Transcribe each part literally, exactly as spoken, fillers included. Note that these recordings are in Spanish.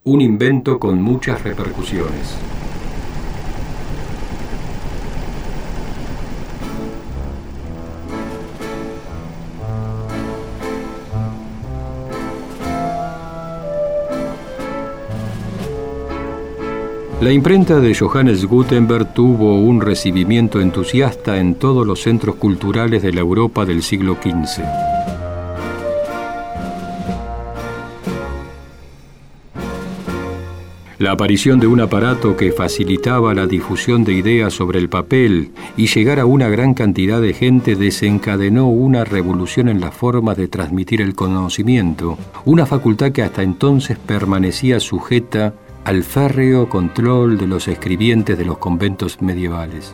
Un invento con muchas repercusiones. La imprenta de Johannes Gutenberg tuvo un recibimiento entusiasta en todos los centros culturales de la Europa del siglo quince. La aparición de un aparato que facilitaba la difusión de ideas sobre el papel y llegar a una gran cantidad de gente desencadenó una revolución en la forma de transmitir el conocimiento, una facultad que hasta entonces permanecía sujeta al férreo control de los escribientes de los conventos medievales.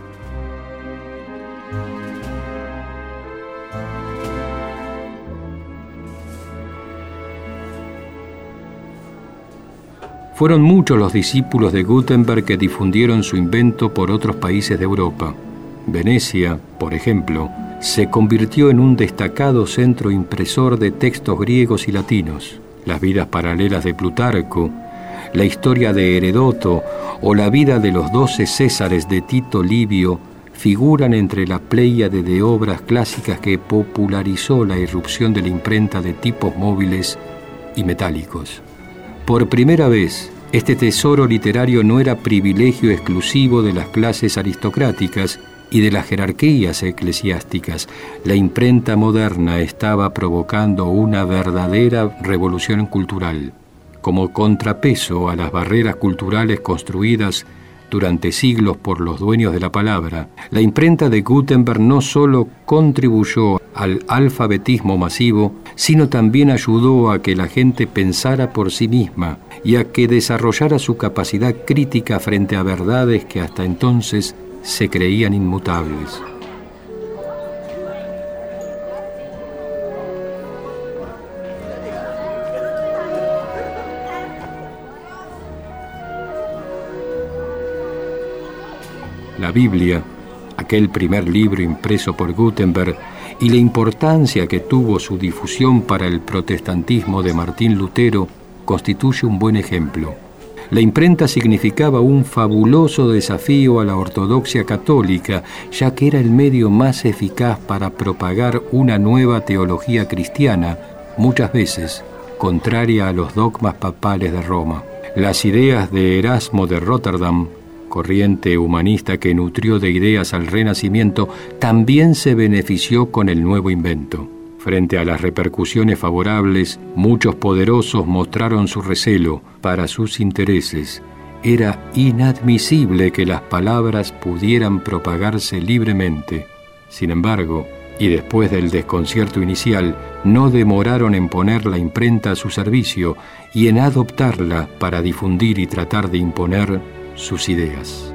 Fueron muchos los discípulos de Gutenberg que difundieron su invento por otros países de Europa. Venecia, por ejemplo, se convirtió en un destacado centro impresor de textos griegos y latinos. Las vidas paralelas de Plutarco, la historia de Heródoto o la vida de los doce Césares de Tito Livio figuran entre la pléyade de obras clásicas que popularizó la irrupción de la imprenta de tipos móviles y metálicos. Por primera vez, este tesoro literario no era privilegio exclusivo de las clases aristocráticas y de las jerarquías eclesiásticas. La imprenta moderna estaba provocando una verdadera revolución cultural. Como contrapeso a las barreras culturales construidas durante siglos por los dueños de la palabra, la imprenta de Gutenberg no solo contribuyó al alfabetismo masivo, sino también ayudó a que la gente pensara por sí misma y a que desarrollara su capacidad crítica frente a verdades que hasta entonces se creían inmutables. La Biblia, aquel primer libro impreso por Gutenberg, y la importancia que tuvo su difusión para el protestantismo de Martín Lutero, constituye un buen ejemplo. La imprenta significaba un fabuloso desafío a la ortodoxia católica, ya que era el medio más eficaz para propagar una nueva teología cristiana, muchas veces contraria a los dogmas papales de Roma. Las ideas de Erasmo de Rotterdam, corriente humanista que nutrió de ideas al Renacimiento, también se benefició con el nuevo invento. Frente a las repercusiones favorables, muchos poderosos mostraron su recelo para sus intereses. Era inadmisible que las palabras pudieran propagarse libremente. Sin embargo, y después del desconcierto inicial, no demoraron en poner la imprenta a su servicio y en adoptarla para difundir y tratar de imponer sus ideas.